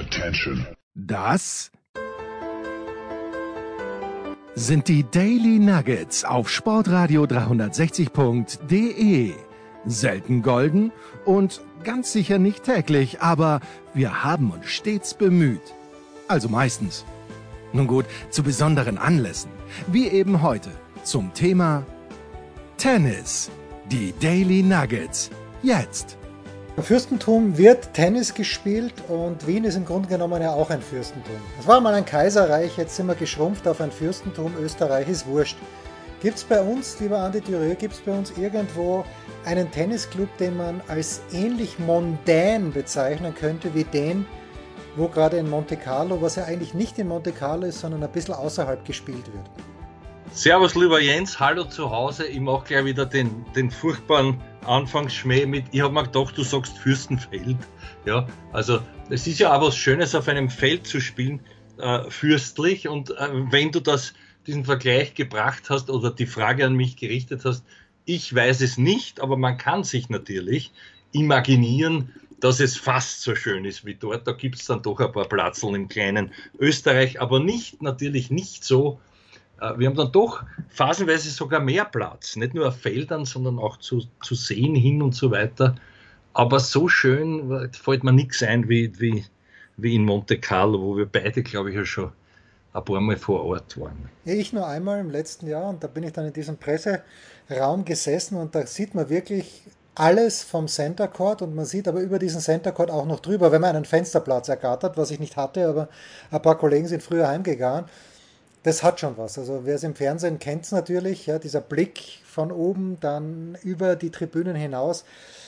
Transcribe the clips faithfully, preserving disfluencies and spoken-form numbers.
Attention. Das sind die Daily Nuggets auf Sportradio dreihundertsechzig Punkt de. Selten golden und ganz sicher nicht täglich, aber wir haben uns stets bemüht. Also meistens. Nun gut, zu besonderen Anlässen, wie eben heute zum Thema Tennis. Die Daily Nuggets. Jetzt. Im Fürstentum wird Tennis gespielt und Wien ist im Grunde genommen ja auch ein Fürstentum. Es war mal ein Kaiserreich, jetzt sind wir geschrumpft auf ein Fürstentum. Österreich ist wurscht. Gibt es bei uns, lieber Andi Thürö, gibt es bei uns irgendwo einen Tennisclub, den man als ähnlich mondän bezeichnen könnte wie den, wo gerade in Monte Carlo, was ja eigentlich nicht in Monte Carlo ist, sondern ein bisschen außerhalb gespielt wird? Servus lieber Jens, hallo zu Hause. Ich mache gleich wieder den, den furchtbaren Anfangsschmäh mit. Ich habe mir gedacht, du sagst Fürstenfeld. Ja, also es ist ja auch was Schönes, auf einem Feld zu spielen, äh, fürstlich. Und äh, wenn du das, diesen Vergleich gebracht hast oder die Frage an mich gerichtet hast, ich weiß es nicht, aber man kann sich natürlich imaginieren, dass es fast so schön ist wie dort. Da gibt es dann doch ein paar Platzeln im kleinen Österreich, aber nicht, natürlich nicht so. Wir haben dann doch phasenweise sogar mehr Platz, nicht nur auf Feldern, sondern auch zu, zu Seen hin und so weiter. Aber so schön fällt mir nichts ein wie, wie, wie in Monte Carlo, wo wir beide, glaube ich, ja schon ein paar Mal vor Ort waren. Ich nur einmal im letzten Jahr und da bin ich dann in diesem Presseraum gesessen und da sieht man wirklich alles vom Center Court und man sieht aber über diesen Center Court auch noch drüber, wenn man einen Fensterplatz ergattert, was ich nicht hatte, aber ein paar Kollegen sind früher heimgegangen. Das hat schon was. Also wer es im Fernsehen kennt, es natürlich, ja, dieser Blick von oben dann über die Tribünen hinaus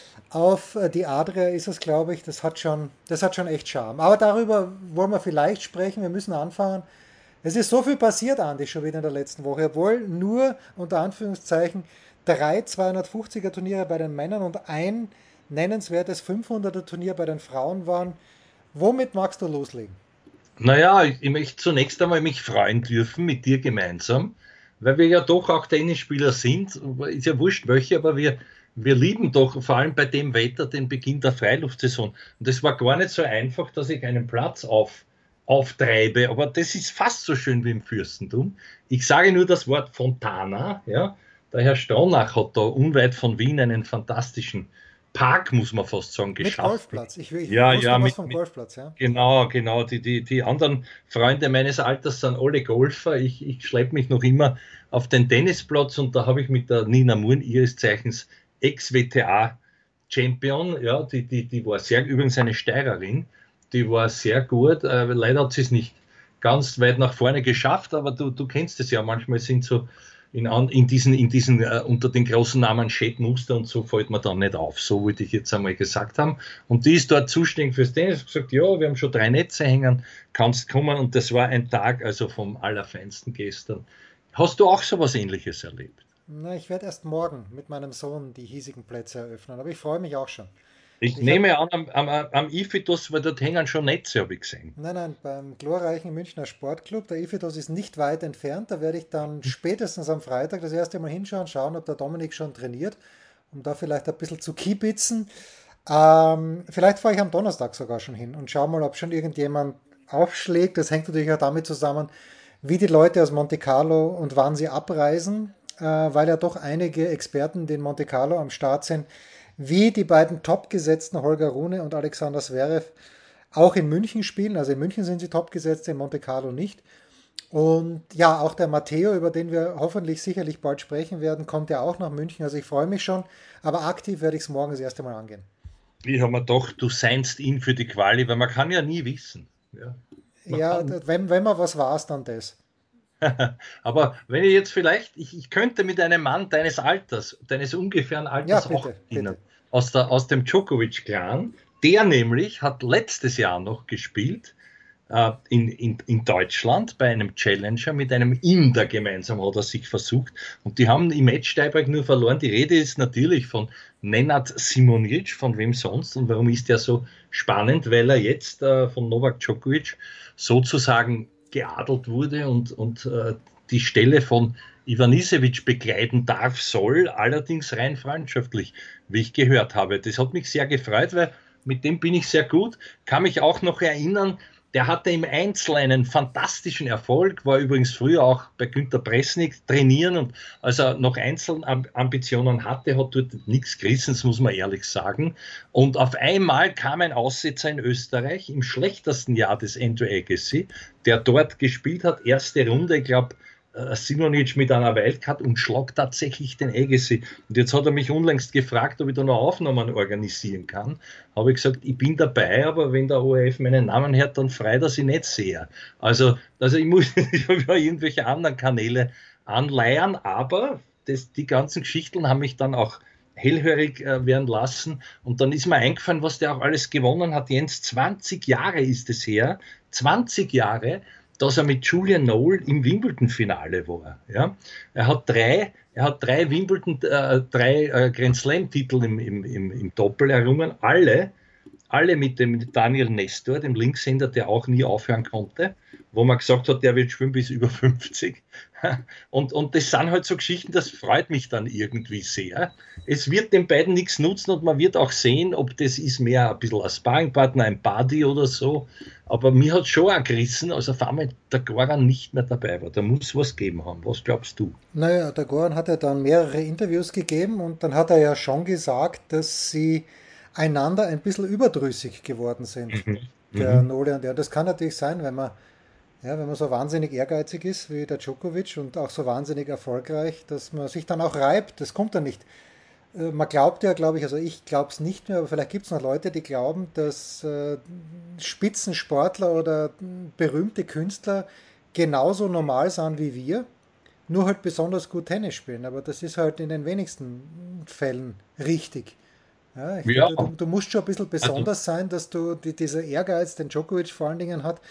auf die Adria ist es, glaube ich, das hat schon, das hat schon echt Charme. Aber darüber wollen wir vielleicht sprechen. Wir müssen anfangen. Es ist so viel passiert, Andi, schon wieder in der letzten Woche, obwohl nur unter Anführungszeichen drei zweihundertfünfziger Turniere bei den Männern und ein nennenswertes fünfhunderter Turnier bei den Frauen waren. Womit magst du loslegen? Naja, ich möchte zunächst einmal mich freuen dürfen mit dir gemeinsam, weil wir ja doch auch Tennisspieler sind, ist ja wurscht welche, aber wir, wir lieben doch vor allem bei dem Wetter den Beginn der Freiluftsaison. Und es war gar nicht so einfach, dass ich einen Platz auf, auftreibe, aber das ist fast so schön wie im Fürstentum. Ich sage nur das Wort Fontana, ja. Der Herr Stronach hat da unweit von Wien einen fantastischen Park, muss man fast sagen, geschafft. Mit Golfplatz. Ich, ich ja, wusste ja, was mit, vom Golfplatz, ja. Genau, genau. Die, die, die anderen Freunde meines Alters sind alle Golfer. Ich, ich schleppe mich noch immer auf den Tennisplatz und da habe ich mit der Nina Murn, ihres Zeichens Ex-W T A-Champion, ja, die, die, die war sehr, übrigens eine Steirerin, die war sehr gut. Äh, leider hat sie es nicht ganz weit nach vorne geschafft, aber du, du kennst es ja, manchmal sind so In, in diesen, in diesen uh, unter den großen Namen Schädmuster und so fällt mir dann nicht auf. So wollte ich jetzt einmal gesagt haben. Und die ist dort zuständig fürs Tennis. Ich habe gesagt, ja, wir haben schon drei Netze hängen, kannst kommen. Und das war ein Tag, also vom Allerfeinsten gestern. Hast du auch so was Ähnliches erlebt? Na, ich werde erst morgen mit meinem Sohn die hiesigen Plätze eröffnen, aber ich freue mich auch schon. Ich, Ich nehme hab, an, am, am, am Ifitos, weil dort hängen schon Netze, habe ich gesehen. nein, nein, beim glorreichen Münchner Sportclub, der Ifitos ist nicht weit entfernt, da werde ich dann spätestens am Freitag das erste Mal hinschauen, schauen, ob der Dominik schon trainiert, um da vielleicht ein bisschen zu kiebitzen. Ähm, vielleicht fahre ich am Donnerstag sogar schon hin und schaue mal, ob schon irgendjemand aufschlägt. Das hängt natürlich auch damit zusammen, wie die Leute aus Monte Carlo und wann sie abreisen, äh, weil ja doch einige Experten, die in Monte Carlo am Start sind, wie die beiden Topgesetzten Holger Rune und Alexander Zverev auch in München spielen. Also in München sind sie Topgesetzte, in Monte Carlo nicht. Und ja, auch der Matteo, über den wir hoffentlich sicherlich bald sprechen werden, kommt ja auch nach München. Also ich freue mich schon, aber aktiv werde ich es morgen das erste Mal angehen. Ich habe mir gedacht, du seinst ihn für die Quali, weil man kann ja nie wissen. Ja, ja wenn, wenn man was weiß, dann das. Aber wenn ich jetzt vielleicht, ich, ich könnte mit einem Mann deines Alters, deines ungefähren Alters ja, bitte, auch beginnen, bitte. aus, der, aus dem Djokovic-Clan, der nämlich hat letztes Jahr noch gespielt äh, in, in, in Deutschland bei einem Challenger mit einem Inder gemeinsam hat er sich versucht und die haben im Match-Tiebreak nur verloren. Die Rede ist natürlich von Nenad Simonic, von wem sonst und warum ist der so spannend, weil er jetzt äh, von Novak Djokovic sozusagen geadelt wurde und, und äh, die Stelle von Ivanisevic bekleiden darf, soll, allerdings rein freundschaftlich, wie ich gehört habe. Das hat mich sehr gefreut, weil mit dem bin ich sehr gut. Kann mich auch noch erinnern, der hatte im Einzel einen fantastischen Erfolg, war übrigens früher auch bei Günter Bresnik trainieren und als er noch Einzelambitionen hatte, hat dort nichts gerissen, das muss man ehrlich sagen. Und auf einmal kam ein Aussetzer in Österreich im schlechtesten Jahr des Andrew Agassi, der dort gespielt hat, erste Runde, ich glaube, Simonic mit einer Wildcard und schlagt tatsächlich den Agassi. Und jetzt hat er mich unlängst gefragt, ob ich da noch Aufnahmen organisieren kann. Habe ich gesagt, ich bin dabei, aber wenn der O R F meinen Namen hört, dann frei, dass ich nicht sehe. Also, also ich muss ich habe ja irgendwelche anderen Kanäle anleiern, aber das, die ganzen Geschichten haben mich dann auch hellhörig äh, werden lassen. Und dann ist mir eingefallen, was der auch alles gewonnen hat. Jens, zwanzig Jahre ist es her. zwanzig Jahre, dass er mit Julian Noel im Wimbledon-Finale war. Ja? Er hat drei, er hat drei Wimbledon, äh, drei äh, Grand Slam-Titel im, im, im, im Doppel errungen, alle, alle mit dem mit Daniel Nestor, dem Linkshänder, der auch nie aufhören konnte, wo man gesagt hat, der wird spielen bis über fünfzig. Und, und das sind halt so Geschichten, das freut mich dann irgendwie sehr. Es wird den beiden nichts nutzen und man wird auch sehen, ob das ist mehr ein bisschen ein Sparringpartner, ein Buddy oder so. Aber mir hat schon auch gerissen, als auf einmal der Goran nicht mehr dabei war. Da muss was geben haben. Was glaubst du? Naja, der Goran hat ja dann mehrere Interviews gegeben und dann hat er ja schon gesagt, dass sie einander ein bisschen überdrüssig geworden sind, Mhm. der Mhm. Nole und der. Das kann natürlich sein, wenn man, ja, wenn man so wahnsinnig ehrgeizig ist wie der Djokovic und auch so wahnsinnig erfolgreich, dass man sich dann auch reibt. Das kommt dann nicht. Äh, Man glaubt ja, glaube ich, also ich glaube es nicht mehr, aber vielleicht gibt es noch Leute, die glauben, dass äh, Spitzensportler oder berühmte Künstler genauso normal sind wie wir, nur halt besonders gut Tennis spielen. Aber das ist halt in den wenigsten Fällen richtig. Ja, ich, Ja, du, du, du musst schon ein bisschen also besonders sein, dass du die, dieser Ehrgeiz, den Djokovic vor allen Dingen hat.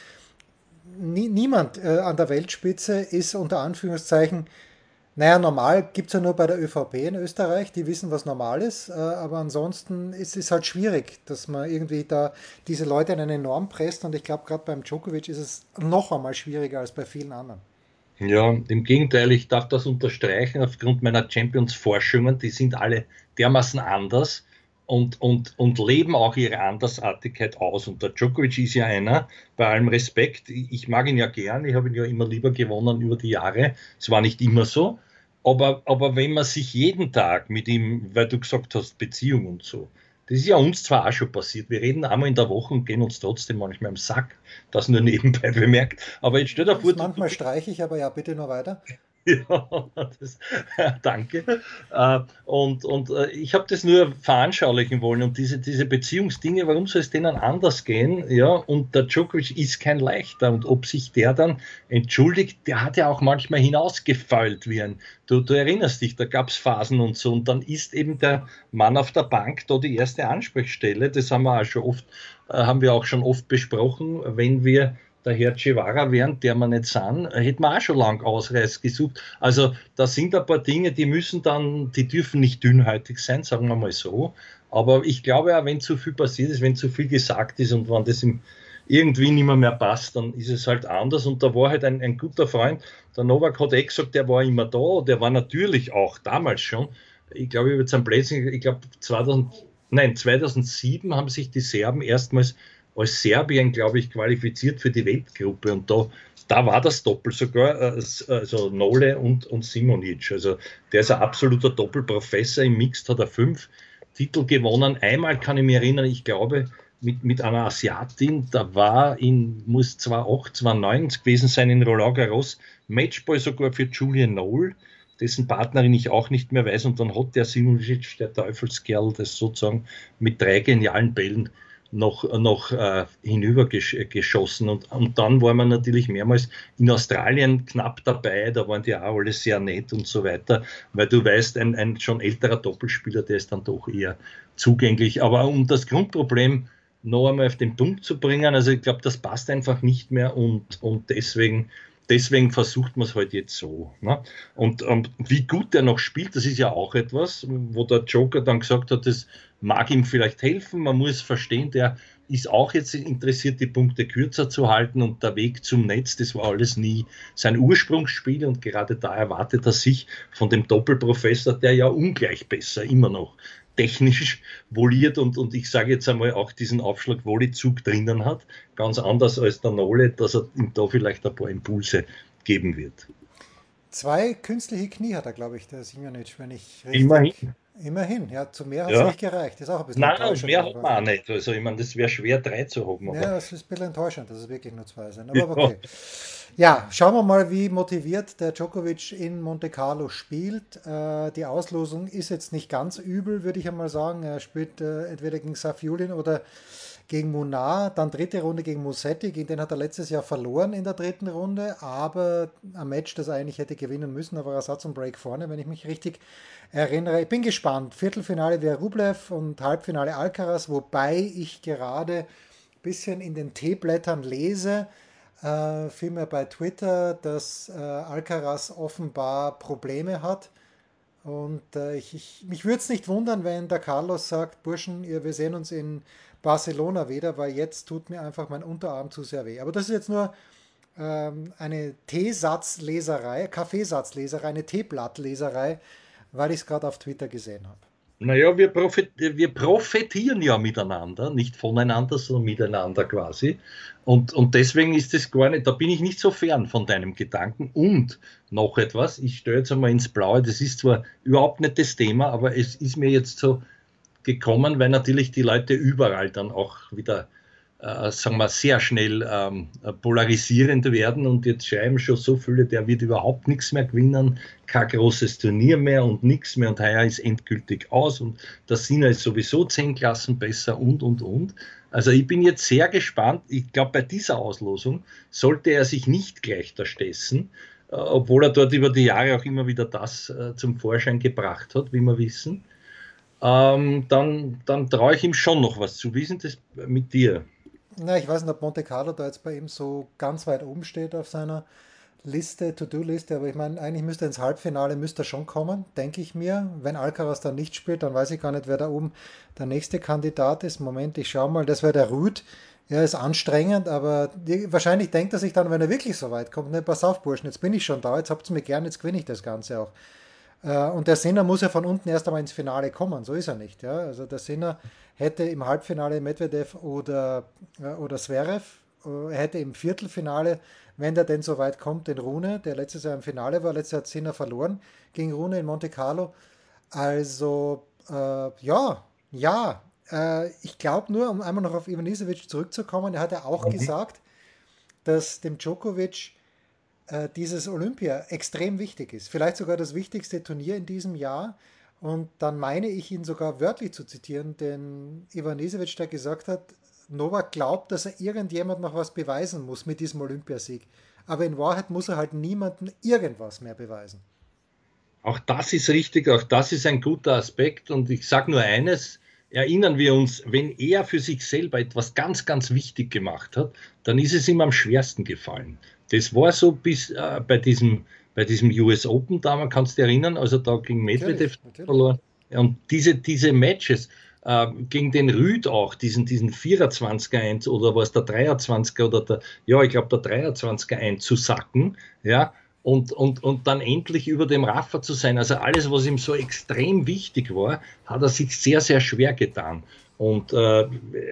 Nie, niemand äh, an der Weltspitze ist unter Anführungszeichen, naja, normal gibt es ja nur bei der ÖVP in Österreich, die wissen, was normal ist, äh, aber ansonsten ist es halt schwierig, dass man irgendwie da diese Leute in eine Norm presst und ich glaube, gerade beim Djokovic ist es noch einmal schwieriger als bei vielen anderen. ja, im Gegenteil, ich darf das unterstreichen aufgrund meiner Champions-Forschungen, die sind alle dermaßen anders und, und, und leben auch ihre Andersartigkeit aus. Und der Djokovic ist ja einer, bei allem Respekt, ich mag ihn ja gern, ich habe ihn ja immer lieber gewonnen über die Jahre, es war nicht immer so, aber, aber wenn man sich jeden Tag mit ihm, weil du gesagt hast, Beziehung und so, das ist ja uns zwar auch schon passiert, wir reden einmal in der Woche und gehen uns trotzdem manchmal im Sack, das nur nebenbei bemerkt, aber jetzt stell dir vor, Ist du, du manchmal streiche ich, aber ja, bitte nur weiter. ja, das, danke. Äh, und und äh, ich habe das nur veranschaulichen wollen und diese, diese Beziehungsdinge, warum soll es denen anders gehen? Ja, und der Djokovic ist kein Leichter und ob sich der dann entschuldigt, der hat ja auch manchmal hinausgefeult wie ein, du, du erinnerst dich, da gab es Phasen und so und dann ist eben der Mann auf der Bank da die erste Ansprechstelle, das haben wir auch schon oft, äh, haben wir auch schon oft besprochen, wenn wir der Herr Guevara wären, der wir nicht sind, hätten wir auch schon lang Ausreiß gesucht. Also da sind ein paar Dinge, die müssen dann, die dürfen nicht dünnhäutig sein, sagen wir mal so. Aber ich glaube auch, wenn zu viel passiert ist, wenn zu viel gesagt ist und wenn das im, irgendwie nicht mehr, mehr passt, dann ist es halt anders. Und da war halt ein, ein guter Freund, der Novak hat eh gesagt, der war immer da, der war natürlich auch damals schon. Ich glaube, ich habe jetzt am Plätzchen, ich glaube zweitausend, nein, zweitausendsieben haben sich die Serben erstmals als Serbien, glaube ich, qualifiziert für die Weltgruppe und da, da war das Doppel sogar, also Nole und, und Simonic. Also der ist ein absoluter Doppelprofessor. Im Mixed hat er fünf Titel gewonnen. Einmal kann ich mich erinnern, ich glaube, mit, mit einer Asiatin, da war in, muss zweitausendacht, zweitausendneun gewesen sein in Roland Garros, Matchball sogar für Julian Noel, dessen Partnerin ich auch nicht mehr weiß und dann hat der Simonic, der Teufelskerl, das sozusagen mit drei genialen Bällen noch, noch äh, hinübergeschossen und, und dann war man natürlich mehrmals in Australien knapp dabei, da waren die auch alle sehr nett und so weiter, weil du weißt, ein, ein schon älterer Doppelspieler, der ist dann doch eher zugänglich, aber um das Grundproblem noch einmal auf den Punkt zu bringen, also ich glaube, das passt einfach nicht mehr und, und deswegen Deswegen versucht man es halt jetzt so. Ne? Und, und wie gut der noch spielt, das ist ja auch etwas, wo der Joker dann gesagt hat, das mag ihm vielleicht helfen. Man muss verstehen, der ist auch jetzt interessiert, die Punkte kürzer zu halten und der Weg zum Netz, das war alles nie sein Ursprungsspiel und gerade da erwartet er sich von dem Doppelprofessor, der ja ungleich besser immer noch technisch voliert und, und ich sage jetzt einmal auch diesen Aufschlag-Volley-Zug drinnen hat. Ganz anders als der Nole, dass er ihm da vielleicht ein paar Impulse geben wird. Zwei künstliche Knie hat er, glaube ich, der Simjanic, wenn ich richtig... Immerhin. Immerhin, ja, zu mehr hat es Ja. nicht gereicht. Das ist auch ein bisschen Nein, enttäuschend. mehr hat aber- man auch nicht. Also ich meine, das wäre schwer, drei zu haben. Aber Ja, das ist ein bisschen enttäuschend, dass es wirklich nur zwei sind. Aber Ja. okay. Ja, schauen wir mal, wie motiviert der Djokovic in Monte Carlo spielt. Äh, die Auslosung ist jetzt nicht ganz übel, würde ich einmal sagen. Er spielt äh, entweder gegen Safiullin oder gegen Munar, dann dritte Runde gegen Musetti, gegen den hat er letztes Jahr verloren in der dritten Runde, aber ein Match, das er eigentlich hätte gewinnen müssen, da war er Satz und Break vorne, wenn ich mich richtig erinnere. Ich bin gespannt. Viertelfinale wäre Rublev und Halbfinale Alcaraz, wobei ich gerade ein bisschen in den Teeblättern lese, äh, vielmehr bei Twitter, dass äh, Alcaraz offenbar Probleme hat. Und äh, ich, ich, mich würde es nicht wundern, wenn der Carlos sagt, Burschen, ihr, wir sehen uns in Barcelona wieder, weil jetzt tut mir einfach mein Unterarm zu sehr weh. Aber das ist jetzt nur ähm, eine Teesatzleserei, Kaffeesatzleserei, eine Teeblattleserei, weil ich es gerade auf Twitter gesehen habe. naja, wir, profit wir profitieren ja miteinander, nicht voneinander, sondern miteinander quasi. Und, und deswegen ist das gar nicht, da bin ich nicht so fern von deinem Gedanken. Und noch etwas, ich stelle jetzt einmal ins Blaue, das ist zwar überhaupt nicht das Thema, aber es ist mir jetzt so gekommen, weil natürlich die Leute überall dann auch wieder, äh, sagen wir, sehr schnell ähm, polarisierend werden und jetzt schreiben schon so viele, der wird überhaupt nichts mehr gewinnen, kein großes Turnier mehr und nichts mehr und heuer ist endgültig aus und der Sinner ist sowieso zehn Klassen besser und, und, und. Also ich bin jetzt sehr gespannt, ich glaube bei dieser Auslosung sollte er sich nicht gleich da stessen, äh, obwohl er dort über die Jahre auch immer wieder das äh, zum Vorschein gebracht hat, wie wir wissen. Ähm, dann, dann traue ich ihm schon noch was zu. Wie ist denn das mit dir? Na, ich weiß nicht, ob Monte Carlo da jetzt bei ihm so ganz weit oben steht auf seiner Liste, To-Do-Liste, aber ich meine, eigentlich müsste er ins Halbfinale müsste er schon kommen, denke ich mir. Wenn Alcaraz dann nicht spielt, dann weiß ich gar nicht, wer da oben der nächste Kandidat ist. Moment, ich schaue mal, das wäre der Ruud. Er ist anstrengend, aber die, wahrscheinlich denkt er sich dann, wenn er wirklich so weit kommt, ne, pass auf, Burschen, jetzt bin ich schon da, jetzt habt ihr mir gern, jetzt gewinne ich das Ganze auch. Äh, Und der Sinner muss ja von unten erst einmal ins Finale kommen, so ist er nicht. Ja? Also der Sinner hätte im Halbfinale Medvedev oder, äh, oder Zverev, äh, er hätte im Viertelfinale, wenn der denn so weit kommt, den Rune, der letztes Jahr im Finale war, letztes Jahr hat Sinner verloren gegen Rune in Monte Carlo. Also äh, ja, ja, äh, ich glaube nur, um einmal noch auf Ivanisevic zurückzukommen, er hat ja auch gesagt, dass dem Djokovic äh, dieses Olympia extrem wichtig ist. Vielleicht sogar das wichtigste Turnier in diesem Jahr. Und dann meine ich ihn sogar wörtlich zu zitieren, denn Ivanisevic, der gesagt hat, Novak glaubt, dass er irgendjemand noch was beweisen muss mit diesem Olympiasieg. Aber in Wahrheit muss er halt niemandem irgendwas mehr beweisen. Auch das ist richtig, auch das ist ein guter Aspekt und ich sage nur eines, erinnern wir uns, wenn er für sich selber etwas ganz, ganz wichtig gemacht hat, dann ist es ihm am schwersten gefallen. Das war so bis äh, bei diesem, bei diesem U S Open damals, kannst du dich erinnern, also da gegen Medvedev Natürlich, natürlich. verloren. Und diese, diese Matches äh, gegen den Rüd auch, diesen, diesen vierundzwanziger eins oder was der dreiundzwanziger oder der, ja, ich glaube der dreiundzwanziger einzusacken, ja, und, und, und dann endlich über dem Rafa zu sein. Also alles, was ihm so extrem wichtig war, hat er sich sehr, sehr schwer getan. Und äh,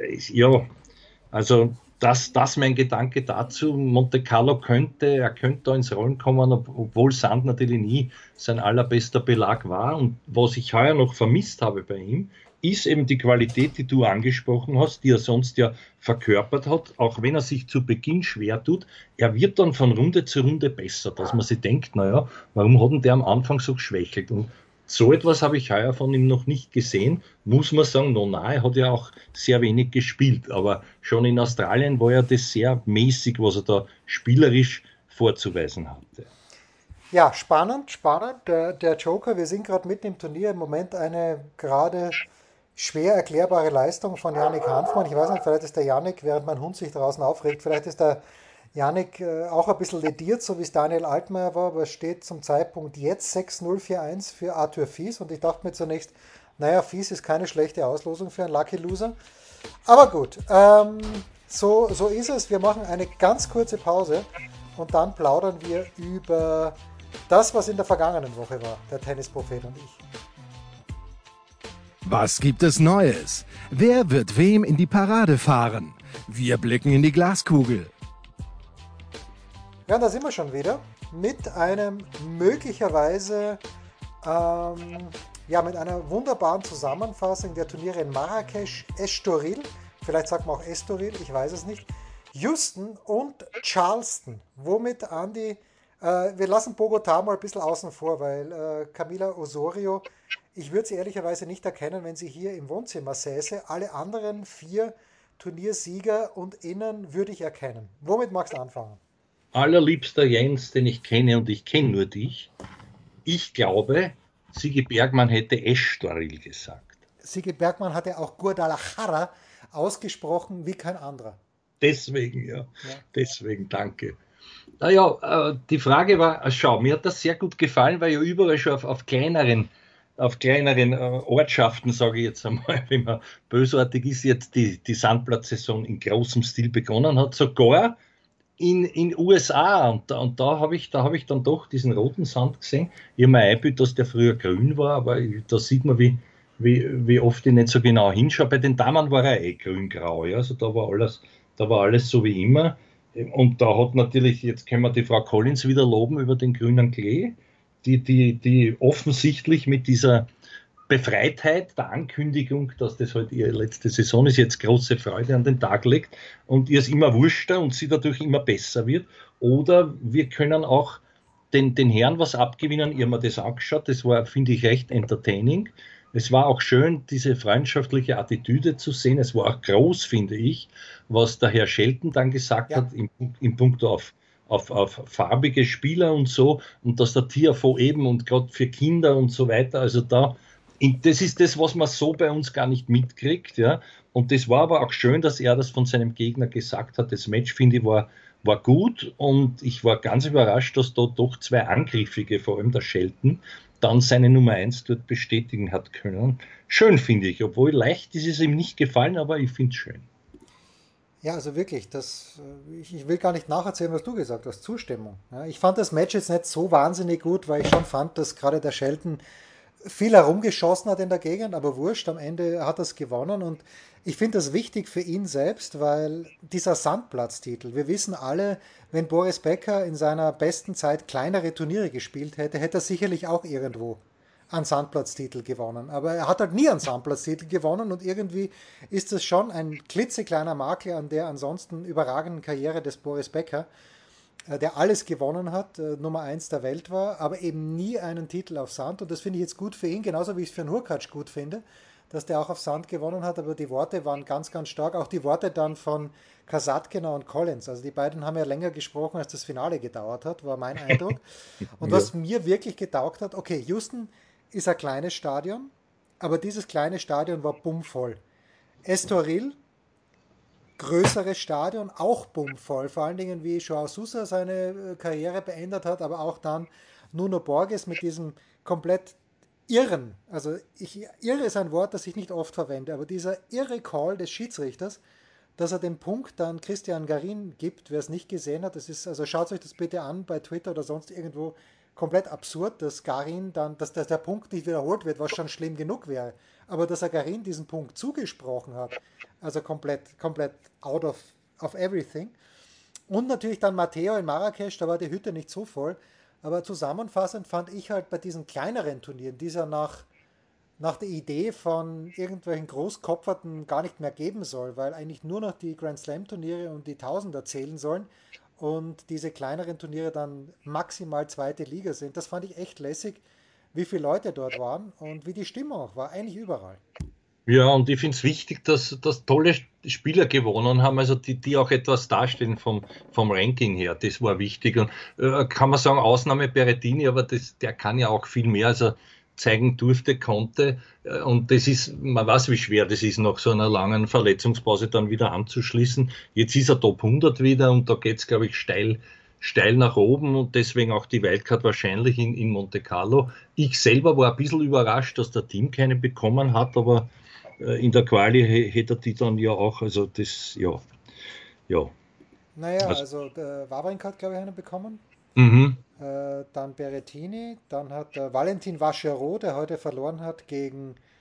ja, also das, das mein Gedanke dazu. Monte Carlo könnte, er könnte da ins Rollen kommen, ob, obwohl Sand natürlich nie sein allerbester Belag war. Und was ich heuer noch vermisst habe bei ihm, ist eben die Qualität, die du angesprochen hast, die er sonst ja verkörpert hat, auch wenn er sich zu Beginn schwer tut, er wird dann von Runde zu Runde besser, dass man sich denkt, naja, warum hat denn der am Anfang so geschwächelt? Und so etwas habe ich heuer von ihm noch nicht gesehen, muss man sagen, no, nein, er hat ja auch sehr wenig gespielt, aber schon in Australien war ja das sehr mäßig, was er da spielerisch vorzuweisen hatte. Ja, spannend, spannend. Der, der Joker, wir sind gerade mitten im Turnier, im Moment eine gerade schwer erklärbare Leistung von Yannick Hanfmann. Ich weiß nicht, vielleicht ist der Yannick, während mein Hund sich draußen aufregt, vielleicht ist der Yannick äh, auch ein bisschen lediert, so wie es Daniel Altmaier war, aber es steht zum Zeitpunkt jetzt sechs null vier eins für Arthur Fies und ich dachte mir zunächst, naja, Fies ist keine schlechte Auslosung für einen Lucky Loser. Aber gut, ähm, so, so ist es. Wir machen eine ganz kurze Pause und dann plaudern wir über das, was in der vergangenen Woche war, der Tennisprophet und ich. Was gibt es Neues? Wer wird wem in die Parade fahren? Wir blicken in die Glaskugel. Ja, da sind wir schon wieder mit einem möglicherweise, ähm, ja, mit einer wunderbaren Zusammenfassung der Turniere in Marrakesch, Estoril, vielleicht sagt man auch Estoril, ich weiß es nicht, Houston und Charleston. Womit, Andi, äh, wir lassen Bogotá mal ein bisschen außen vor, weil äh, Camila Osorio, ich würde sie ehrlicherweise nicht erkennen, wenn sie hier im Wohnzimmer säße. Alle anderen vier Turniersieger und Innen würde ich erkennen. Womit magst du anfangen? Allerliebster Jens, den ich kenne, und ich kenne nur dich. Ich glaube, Sigi Bergmann hätte Estoril gesagt. Sigi Bergmann hatte auch Guadalajara ausgesprochen wie kein anderer. Deswegen, ja. ja. Deswegen, danke. Naja, äh, die Frage war, schau, mir hat das sehr gut gefallen, weil ja überall schon auf, auf kleineren, auf kleineren äh, Ortschaften, sage ich jetzt einmal, wenn man bösartig ist, jetzt die, die Sandplatzsaison in großem Stil begonnen hat, sogar in in U S A. Und da, und da habe ich, da hab ich dann doch diesen roten Sand gesehen. Ich habe mir eingebildet, dass der früher grün war, aber da sieht man, wie, wie, wie oft ich nicht so genau hinschaue. Bei den Damen war er eh grün-grau, ja? Also da war alles, da war alles so wie immer. Und da hat natürlich, jetzt können wir die Frau Collins wieder loben über den grünen Klee, die, die, die offensichtlich mit dieser Befreitheit der Ankündigung, dass das halt ihre letzte Saison ist, jetzt große Freude an den Tag legt und ihr es immer wurschter und sie dadurch immer besser wird. Oder wir können auch den, den Herren was abgewinnen. Ihr habt mir das angeschaut, das war, finde ich, recht entertaining. Es war auch schön, diese freundschaftliche Attitüde zu sehen. Es war auch groß, finde ich, was der Herr Shelton dann gesagt ja. hat, im, im Punkt auf, auf, auf farbige Spieler und so. Und dass der T F O eben und gerade für Kinder und so weiter, also da, das ist das, was man so bei uns gar nicht mitkriegt. Ja. Und das war aber auch schön, dass er das von seinem Gegner gesagt hat. Das Match, finde ich, war, war gut. Und ich war ganz überrascht, dass da doch zwei Angriffige, vor allem der Shelton, dann seine Nummer eins dort bestätigen hat können. Schön, finde ich. Obwohl leicht ist es ihm nicht gefallen, aber ich finde es schön. Ja, also wirklich, das, ich, ich will gar nicht nacherzählen, was du gesagt hast. Zustimmung. Ja, ich fand das Match jetzt nicht so wahnsinnig gut, weil ich schon fand, dass gerade der Shelton viel herumgeschossen hat in der Gegend, aber wurscht, am Ende hat er es gewonnen und ich finde das wichtig für ihn selbst, weil dieser Sandplatztitel, wir wissen alle, wenn Boris Becker in seiner besten Zeit kleinere Turniere gespielt hätte, hätte er sicherlich auch irgendwo einen Sandplatztitel gewonnen, aber er hat halt nie einen Sandplatztitel gewonnen und irgendwie ist das schon ein klitzekleiner Makel an der ansonsten überragenden Karriere des Boris Becker, der alles gewonnen hat, Nummer eins der Welt war, aber eben nie einen Titel auf Sand. Und das finde ich jetzt gut für ihn, genauso wie ich es für den Hurkacz gut finde, dass der auch auf Sand gewonnen hat. Aber die Worte waren ganz, ganz stark. Auch die Worte dann von Kasatkina und Collins. Also die beiden haben ja länger gesprochen, als das Finale gedauert hat, war mein Eindruck. Und was ja. mir wirklich getaugt hat, okay, Houston ist ein kleines Stadion, aber dieses kleine Stadion war bummvoll. Estoril, größeres Stadion, auch bummvoll, vor allen Dingen wie Joao Sousa seine Karriere beendet hat, aber auch dann Nuno Borges mit diesem komplett irren, also ich, irre ist ein Wort, das ich nicht oft verwende, aber dieser irre Call des Schiedsrichters, dass er den Punkt dann Christian Garin gibt, wer es nicht gesehen hat, das ist, also schaut euch das bitte an bei Twitter oder sonst irgendwo, komplett absurd, dass Garin dann, dass, dass der Punkt nicht wiederholt wird, was schon schlimm genug wäre, aber dass er Garin diesen Punkt zugesprochen hat, also komplett, komplett out of, of everything. Und natürlich dann Matteo in Marrakesch, da war die Hütte nicht so voll, aber zusammenfassend fand ich halt bei diesen kleineren Turnieren, die es ja nach, nach der Idee von irgendwelchen Großkopferten gar nicht mehr geben soll, weil eigentlich nur noch die Grand Slam Turniere und die Tausender zählen sollen und diese kleineren Turniere dann maximal zweite Liga sind. Das fand ich echt lässig, wie viele Leute dort waren und wie die Stimmung auch war, eigentlich überall. Ja, und ich finde es wichtig, dass, dass tolle Spieler gewonnen haben, also die, die auch etwas darstellen vom, vom Ranking her. Das war wichtig. Und äh, kann man sagen, Ausnahme Berrettini, aber das, der kann ja auch viel mehr, als er zeigen durfte, konnte. Und das ist, man weiß, wie schwer das ist, nach so einer langen Verletzungspause dann wieder anzuschließen. Jetzt ist er Top hundert wieder und da geht es, glaube ich, steil, steil nach oben und deswegen auch die Wildcard wahrscheinlich in, in Monte Carlo. Ich selber war ein bisschen überrascht, dass der Team keine bekommen hat, aber in der Quali hätte er die dann ja auch, also das, ja, ja. Naja, also, also der Wawrinka hat, glaube ich, einen bekommen. Mhm. Äh, dann Berrettini, dann hat äh, Valentin Vachereau, der heute verloren hat gegen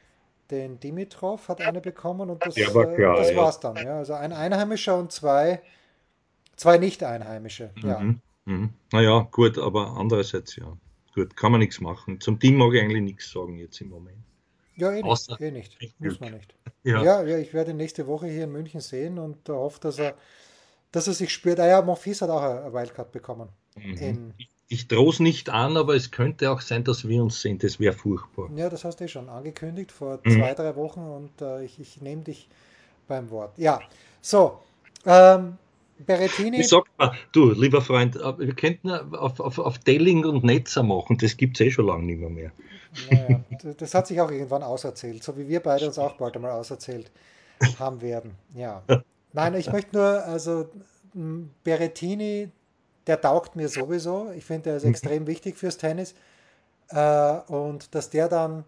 den Dimitrov hat eine bekommen und Ja, das, war äh, klar, das ja. war's dann. Ja. Also ein Einheimischer und zwei, zwei Nicht-Einheimische. Ja. Mhm. Mhm. Naja, gut, aber andererseits, ja. Gut, kann man nichts machen. Zum Team mag ich eigentlich nichts sagen jetzt im Moment. Ja, eh nicht, Außer eh nicht. viel Muss Glück. man nicht. Ja. Ja, ja, ich werde ihn nächste Woche hier in München sehen und äh, hoffe, dass er, dass er sich spürt. Ah ja, Monfils hat auch eine Wildcard bekommen. Mhm. In, Ich, ich drohe es nicht an, aber es könnte auch sein, dass wir uns sehen. Das wäre furchtbar. ja, das hast du eh schon angekündigt vor Mhm. zwei, drei Wochen und äh, ich, ich nehme dich beim Wort. Ja, so. Ähm, Ich Berrettini, sag mal, du, lieber Freund, äh, wir könnten auf, auf, auf Delling und Netzer machen. Das gibt es eh schon lange nicht mehr. mehr. naja, d- das hat sich auch irgendwann auserzählt, so wie wir beide uns auch bald einmal auserzählt haben werden. Ja. Nein, ich möchte nur, also m, Berrettini, der taugt mir sowieso. Ich finde, er ist Mhm. extrem wichtig fürs Tennis. Äh, und dass der dann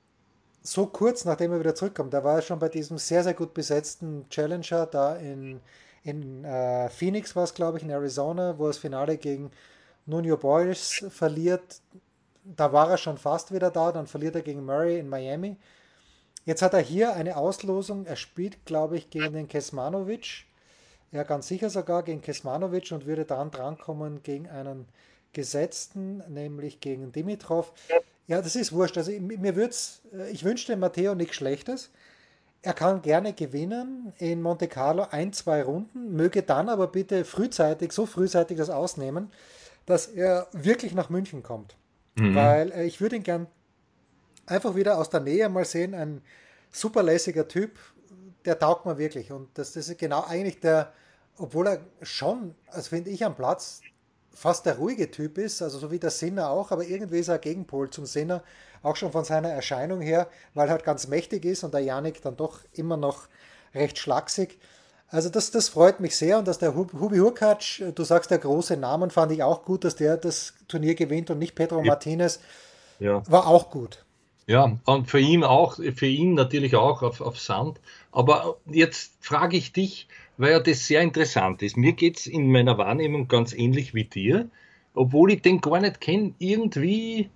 so kurz nachdem er wieder zurückkommt, da war er schon bei diesem sehr, sehr gut besetzten Challenger da in, in äh, Phoenix, war es glaube ich, in Arizona, wo er das Finale gegen Nuno Borges verliert. Da war er schon fast wieder da, dann verliert er gegen Murray in Miami. Jetzt hat er hier eine Auslosung. Er spielt, glaube ich, gegen den Kesmanovic. Ja, ganz sicher sogar gegen Kesmanovic und würde dann drankommen gegen einen Gesetzten, nämlich gegen Dimitrov. Ja, das ist wurscht. Also mir wird's, ich wünsche dem Matteo nichts Schlechtes. Er kann gerne gewinnen in Monte Carlo ein, zwei Runden, möge dann aber bitte frühzeitig, so frühzeitig das ausnehmen, dass er wirklich nach München kommt. Mhm. Weil äh, ich würde ihn gern einfach wieder aus der Nähe mal sehen. Ein superlässiger Typ, der taugt mir wirklich. Und das, das ist genau eigentlich der, obwohl er schon, also finde ich am Platz, fast der ruhige Typ ist, also so wie der Sinner auch, aber irgendwie ist er ein Gegenpol zum Sinner, auch schon von seiner Erscheinung her, weil er halt ganz mächtig ist und der Janik dann doch immer noch recht schlaksig. Also das, das freut mich sehr und dass der Hubi Hurkacz, du sagst der große Namen, fand ich auch gut, dass der das Turnier gewinnt und nicht Pedro Martinez, Ja. war auch gut. Ja, und für ihn auch, für ihn natürlich auch auf, auf Sand. Aber jetzt frage ich dich, weil ja das sehr interessant ist. Mir geht's in meiner Wahrnehmung ganz ähnlich wie dir, obwohl ich den gar nicht kenne. Irgendwie,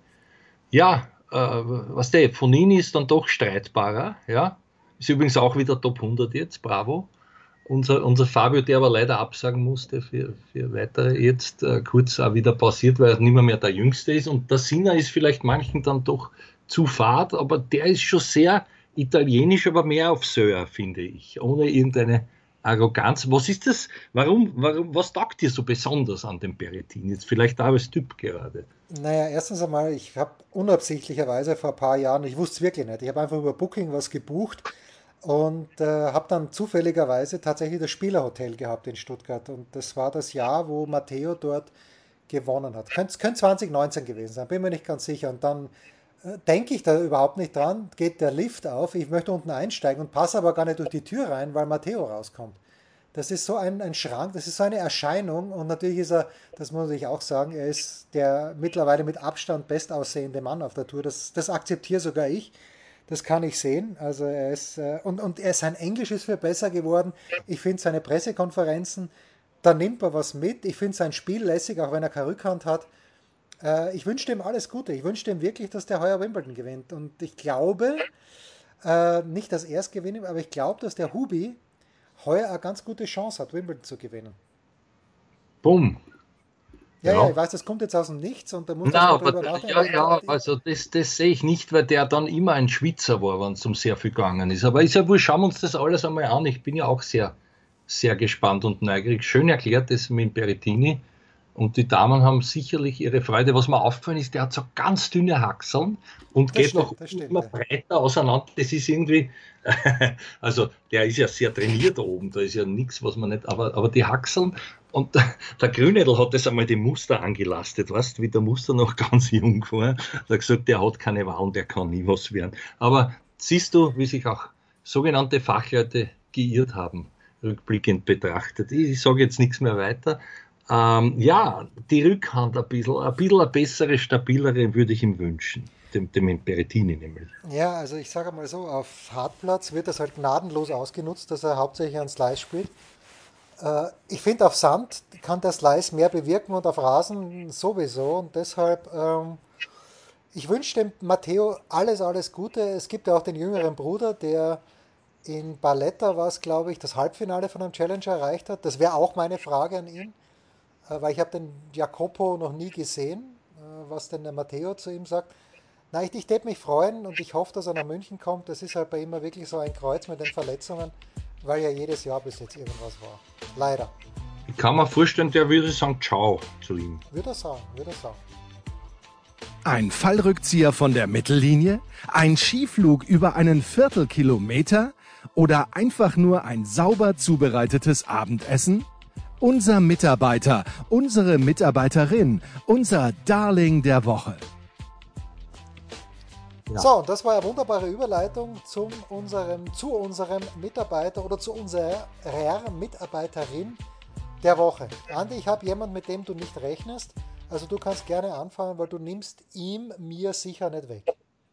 ja, äh, was der, Fonini ist dann doch streitbarer, ja. Ist übrigens auch wieder Top hundert jetzt, bravo. Unser, unser Fabio, der aber leider absagen musste für, für weitere, jetzt äh, kurz auch wieder pausiert, weil er nicht mehr, mehr der Jüngste ist. Und der Sinner ist vielleicht manchen dann doch zu fad, aber der ist schon sehr italienisch, aber mehr auf Sir, finde ich, ohne irgendeine Arroganz. Was ist das? Warum, warum, was taugt dir so besonders an dem Berrettini? Jetzt vielleicht da als Typ gerade. Naja, erstens einmal, ich habe unabsichtlicherweise vor ein paar Jahren, ich wusste es wirklich nicht, ich habe einfach über Booking was gebucht und äh, habe dann zufälligerweise tatsächlich das Spielerhotel gehabt in Stuttgart. Und das war das Jahr, wo Matteo dort gewonnen hat. Könnte, könnte zwanzig neunzehn gewesen sein, bin mir nicht ganz sicher. Und dann äh, denke ich da überhaupt nicht dran, geht der Lift auf, ich möchte unten einsteigen und passe aber gar nicht durch die Tür rein, weil Matteo rauskommt. Das ist so ein, ein Schrank, das ist so eine Erscheinung und natürlich ist er, das muss ich auch sagen, er ist der mittlerweile mit Abstand bestaussehende Mann auf der Tour. Das, das akzeptiere sogar ich. Das kann ich sehen. Also er ist, äh, und, und er, sein Englisch ist viel besser geworden. Ich finde seine Pressekonferenzen, da nimmt er was mit. Ich finde sein Spiel lässig, auch wenn er keine Rückhand hat. Äh, ich wünsche ihm alles Gute. Ich wünsche ihm wirklich, dass der heuer Wimbledon gewinnt. Und ich glaube, äh, nicht, dass er es gewinnt, aber ich glaube, dass der Hubi heuer eine ganz gute Chance hat, Wimbledon zu gewinnen. Bumm. Ja, ja, Ja. ich weiß, das kommt jetzt aus dem Nichts und da musst du Na, erstmal aber drüber nachdenken, ja, aber ich, ja, also das, das sehe ich nicht, weil der dann immer ein Schwitzer war, wenn es um sehr viel gegangen ist. Aber ist ja wohl, schauen wir uns das alles einmal an. Ich bin ja auch sehr, sehr gespannt und neugierig. Schön erklärt das mit dem Berrettini. Und die Damen haben sicherlich ihre Freude. Was mir aufgefallen ist, der hat so ganz dünne Haxeln und das geht noch stimmt, das stimmt. immer Ja. breiter auseinander. Das ist irgendwie, also der ist ja sehr trainiert oben, da ist ja nichts, was man nicht, aber, aber die Haxeln und der Grünedel hat das einmal dem Muster angelastet, weißt wie der Muster noch ganz jung war. Der hat gesagt, der hat keine Wahl und der kann nie was werden. Aber siehst du, wie sich auch sogenannte Fachleute geirrt haben, rückblickend betrachtet. Ich, ich sage jetzt nichts mehr weiter. Ähm, ja, die Rückhand ein bisschen, ein bisschen eine bessere, stabilere würde ich ihm wünschen. Dem, dem Berrettini nämlich. Ja, also ich sage mal so, auf Hartplatz wird das halt gnadenlos ausgenutzt, dass er hauptsächlich an Slice spielt. Äh, ich finde, auf Sand kann der Slice mehr bewirken und auf Rasen sowieso und deshalb, ähm, Ich wünsche dem Matteo alles, alles Gute. Es gibt ja auch den jüngeren Bruder, der in Barletta war es, glaube ich, das Halbfinale von einem Challenger erreicht hat. Das wäre auch meine Frage an ihn, äh, weil ich habe den Jacopo noch nie gesehen, äh, was denn der Matteo zu ihm sagt. Na, ich, ich würde mich freuen und ich hoffe, dass er nach München kommt. Das ist halt bei ihm wirklich so ein Kreuz mit den Verletzungen, weil ja jedes Jahr bis jetzt irgendwas war. Leider. Ich kann mir vorstellen, der würde sagen Ciao zu ihm. Würde er sagen, würde er sagen. Ein Fallrückzieher von der Mittellinie? Ein Skiflug über einen Viertelkilometer? Oder einfach nur ein sauber zubereitetes Abendessen? Unser Mitarbeiter, unsere Mitarbeiterin, unser Darling der Woche. Ja. So, und das war eine wunderbare Überleitung zum unserem, zu unserem Mitarbeiter oder zu unserer Mitarbeiterin der Woche. Andi, ich habe jemanden, mit dem du nicht rechnest. Also du kannst gerne anfangen, weil du nimmst ihm, mir sicher nicht weg.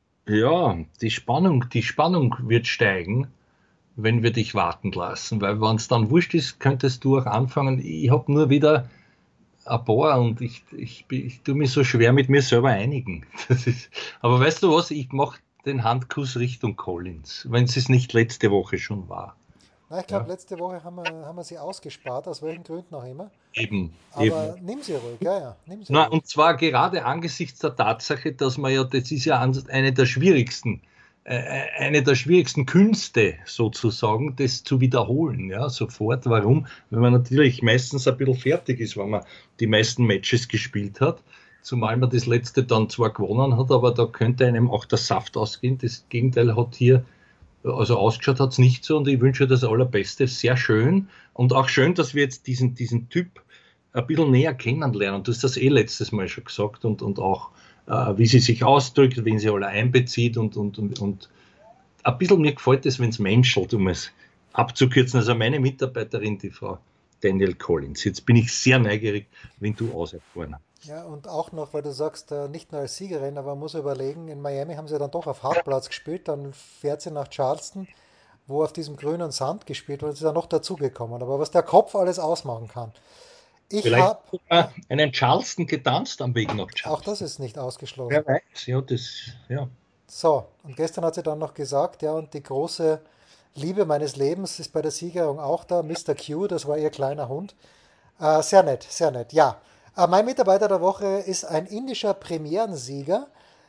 Ja, die Spannung, die Spannung wird steigen, wenn wir dich warten lassen, weil wenn es dann wurscht ist, könntest du auch anfangen. Ich habe nur wieder ein paar und ich, ich, ich, ich tue mich so schwer mit mir selber einigen. Das ist, aber weißt du was, ich mache den Handkuss Richtung Collins, wenn es nicht letzte Woche schon war. Na, ich glaube, ja. letzte Woche haben wir, haben wir sie ausgespart, aus welchen Gründen auch immer. Eben. Aber eben. nimm sie ruhig, ja, ja. Nimm sie Na, ruhig. Und zwar gerade angesichts der Tatsache, dass man ja, das ist ja eine der schwierigsten, äh, eine der schwierigsten Künste sozusagen, das zu wiederholen, ja, sofort. Warum? Weil man natürlich meistens ein bisschen fertig ist, wenn man die meisten Matches gespielt hat. Zumal man das letzte dann zwar gewonnen hat, aber da könnte einem auch der Saft ausgehen. Das Gegenteil hat hier Also ausgeschaut hat es nicht so und ich wünsche das Allerbeste. Sehr schön und auch schön, dass wir jetzt diesen, diesen Typ ein bisschen näher kennenlernen. Du hast das eh letztes Mal schon gesagt und, und auch, äh, wie sie sich ausdrückt, wen sie alle einbezieht und, und, und, und ein bisschen mir gefällt es, wenn es menschelt, um es abzukürzen. Also meine Mitarbeiterin, die Frau Danielle Collins. Jetzt bin ich sehr neugierig, wenn du auserfahren hast. Ja, und auch noch, weil du sagst, nicht nur als Siegerin, aber man muss überlegen, in Miami haben sie dann doch auf Hartplatz gespielt, dann fährt sie nach Charleston, wo auf diesem grünen Sand gespielt wird, ist ja noch dazugekommen. Aber was der Kopf alles ausmachen kann. Ich Vielleicht habe sogar einen Charleston getanzt am Weg nach Charleston. Auch das ist nicht ausgeschlossen. Wer weiß, ja, das, ja. So, und gestern hat sie dann noch gesagt, ja, und die große Liebe meines Lebens ist bei der Siegerung auch da, Mister Q, das war ihr kleiner Hund. Äh, sehr nett, sehr nett, ja. Mein Mitarbeiter der Woche ist ein indischer Premierensieger,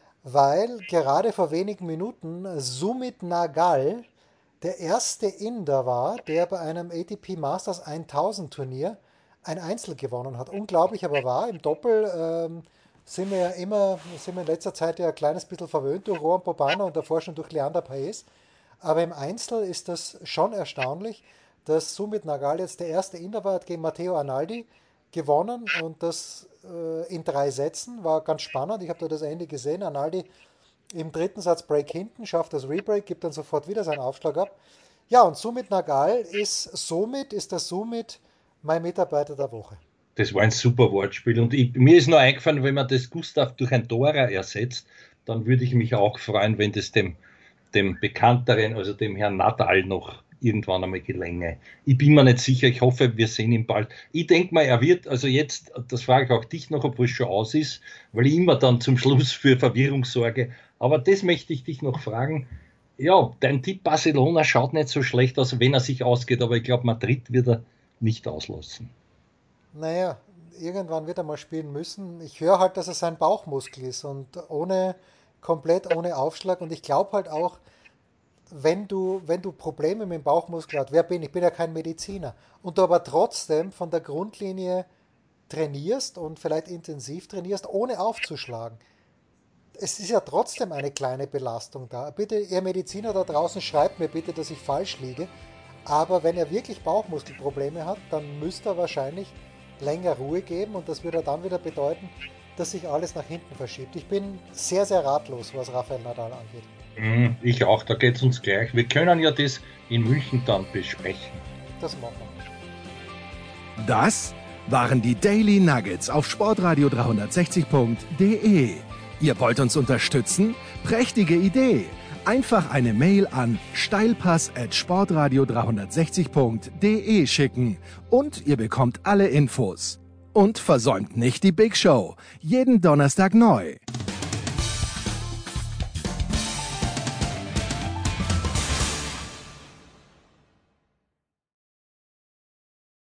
weil gerade vor wenigen Minuten Sumit Nagal der erste Inder war, der bei einem A T P Masters tausend Turnier ein Einzel gewonnen hat. Unglaublich aber wahr, im Doppel ähm, sind wir ja immer, sind wir in letzter Zeit ja ein kleines bisschen verwöhnt durch Rohan Bobana und davor schon durch Leander Paes. Aber im Einzel ist das schon erstaunlich, dass Sumit Nagal jetzt der erste Inder war, hat gegen Matteo Arnaldi gewonnen und das äh, in drei Sätzen, war ganz spannend. Ich habe da das Ende gesehen. Arnaldi im dritten Satz Break hinten, schafft das Rebreak, gibt dann sofort wieder seinen Aufschlag ab. Ja, und Sumit Nagal ist somit, ist das somit mein Mitarbeiter der Woche. Das war ein super Wortspiel und ich, mir ist nur eingefallen, wenn man das Gustav durch ein Dora ersetzt, dann würde ich mich auch freuen, wenn das dem, dem Bekannteren, also dem Herrn Nadal noch irgendwann einmal gelänge. Ich bin mir nicht sicher, ich hoffe, wir sehen ihn bald. Ich denke mal, er wird, also jetzt, das frage ich auch dich noch, obwohl es schon aus ist, weil ich immer dann zum Schluss für Verwirrung sorge. Aber das möchte ich dich noch fragen. Ja, dein Tipp Barcelona schaut nicht so schlecht aus, wenn er sich ausgeht, aber ich glaube, Madrid wird er nicht auslassen. Naja, irgendwann wird er mal spielen müssen. Ich höre halt, dass er sein Bauchmuskel ist und ohne, komplett ohne Aufschlag und ich glaube halt auch, wenn du, wenn du Probleme mit dem Bauchmuskel hast, wer bin ich? Ich bin ja kein Mediziner. Und du aber trotzdem von der Grundlinie trainierst und vielleicht intensiv trainierst, ohne aufzuschlagen. Es ist ja trotzdem eine kleine Belastung da. Bitte, ihr Mediziner da draußen, schreibt mir bitte, dass ich falsch liege. Aber wenn er wirklich Bauchmuskelprobleme hat, dann müsste er wahrscheinlich länger Ruhe geben und das würde dann wieder bedeuten, dass sich alles nach hinten verschiebt. Ich bin sehr, sehr ratlos, was Rafael Nadal angeht. Ich auch, da geht es uns gleich. Wir können ja das in München dann besprechen. Das machen wir. Das waren die Daily Nuggets auf sportradio dreihundertsechzig punkt de. Ihr wollt uns unterstützen? Prächtige Idee! Einfach eine Mail an steilpass at sportradio dreihundertsechzig punkt de schicken und ihr bekommt alle Infos. Und versäumt nicht die Big Show. Jeden Donnerstag neu.